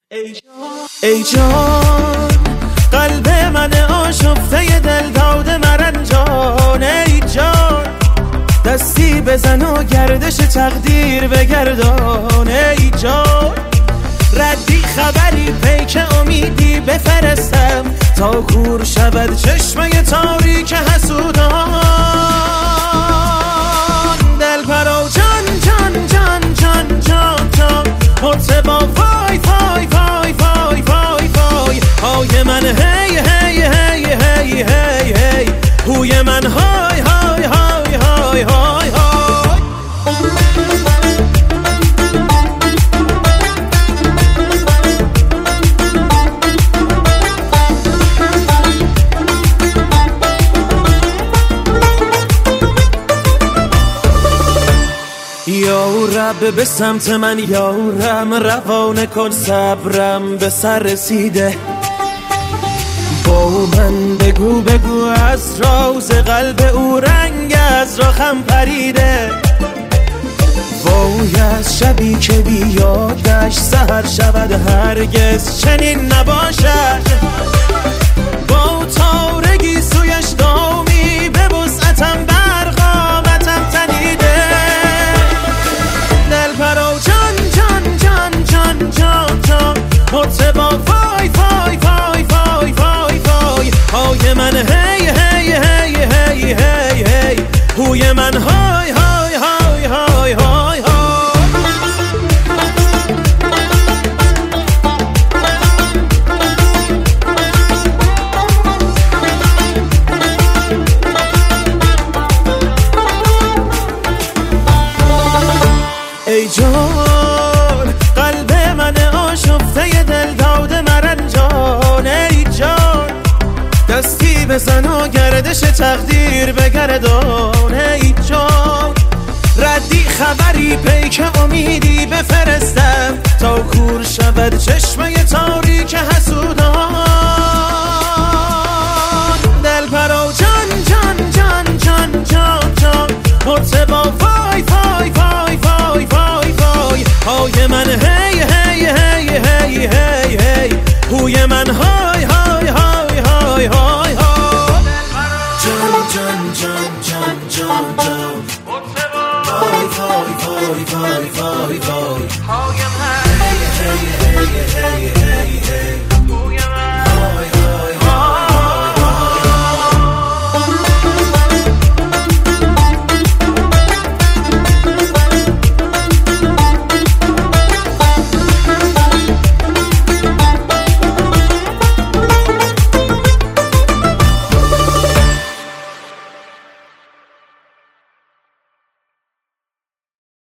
ای جان قلب من آشفته دل داده مرنجان، ای جان دستی بزن و گردش تقدیر بگردان، ای جان ردی خبری پیک امیدی بفرستم تا کور شود چشمه تاریک حسودان. دل پرو جان جان جان جان جان جان مرتبا وای وای وای وای وای وای های من هی هی هی هی هی هی هوی من های های های های های های. یا رب به سمت من یارم، روانه کن صبرم به سر رسیده، با من بگو بگو از راز قلب او رنگ از راخم پریده. وای از شبی که بیادش سحر شود هرگز چنین نباشد، با تارگی سویش دامی به وسعتم برقامتم تنیده. دل پرو جان جان جان جان جان جان مرتبا وای وای وای وای وای وای های من هی هی هی هی هی هی هوی من های های های های های های. ای جان قلب من آشفته دل داده مرنجان، ای جان دستی بزن و گردش تقدیر بگردان، ای جان ردی خبری پیک امیدی بفرستم تا کور شود چشمه